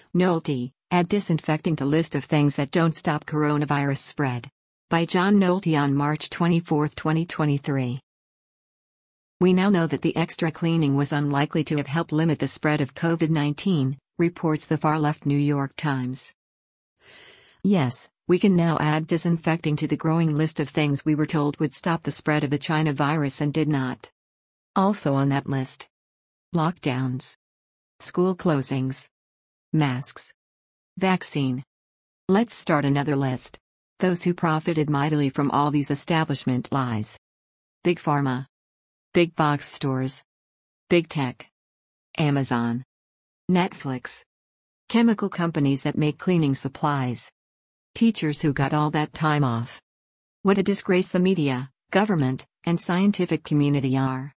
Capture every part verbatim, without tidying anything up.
Nolte, add disinfecting to list of things that don't stop coronavirus spread. By John Nolte on March twenty-fourth, twenty twenty-three. We now know that the extra cleaning was unlikely to have helped limit the spread of COVID nineteen, reports the far-left New York Times. Yes, we can now add disinfecting to the growing list of things we were told would stop the spread of the China virus and did not. Also on that list: lockdowns, school closings, masks, vaccine. Let's start another list. Those who profited mightily from all these establishment lies: Big Pharma, big box stores, big tech, Amazon, Netflix, chemical companies that make cleaning supplies, teachers who got all that time off. What a disgrace the media, government, and scientific community are.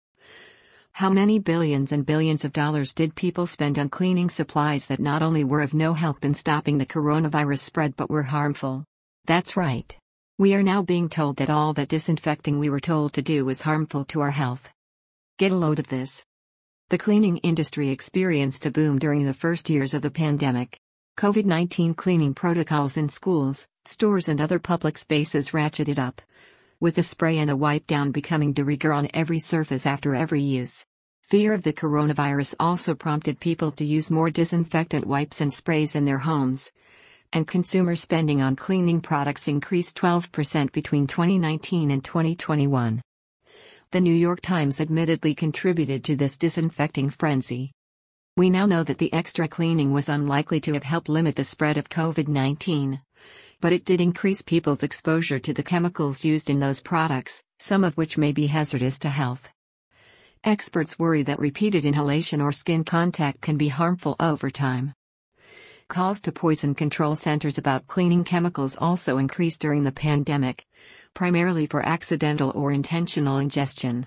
How many billions and billions of dollars did people spend on cleaning supplies that not only were of no help in stopping the coronavirus spread but were harmful? That's right. We are now being told that all that disinfecting we were told to do was harmful to our health. Get a load of this. The cleaning industry experienced a boom during the first years of the pandemic. COVID nineteen cleaning protocols in schools, stores and other public spaces ratcheted up, with a spray and a wipe down becoming de rigueur on every surface after every use. Fear of the coronavirus also prompted people to use more disinfectant wipes and sprays in their homes, and consumer spending on cleaning products increased twelve percent between twenty nineteen and twenty twenty-one. The New York Times admittedly contributed to this disinfecting frenzy. We now know that the extra cleaning was unlikely to have helped limit the spread of COVID nineteen. But it did increase people's exposure to the chemicals used in those products, some of which may be hazardous to health. Experts worry that repeated inhalation or skin contact can be harmful over time. Calls to poison control centers about cleaning chemicals also increased during the pandemic, primarily for accidental or intentional ingestion.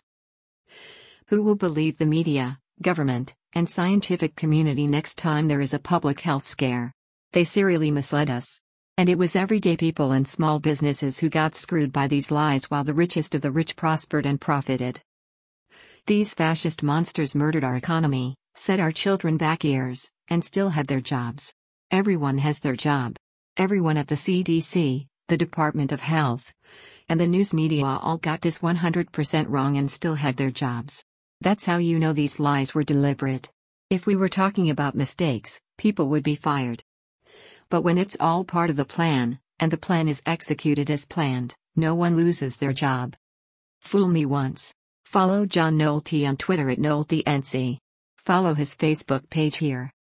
Who will believe the media, government, and scientific community next time there is a public health scare? They serially misled us. And it was everyday people and small businesses who got screwed by these lies while the richest of the rich prospered and profited. These fascist monsters murdered our economy, set our children back years, and still have their jobs. Everyone has their job. Everyone at the C D C, the Department of Health, and the news media all got this one hundred percent wrong and still have their jobs. That's how you know these lies were deliberate. If we were talking about mistakes, people would be fired. But when it's all part of the plan, and the plan is executed as planned, no one loses their job. Fool me once. Follow John Nolte on Twitter at NolteNC. Follow his Facebook page here.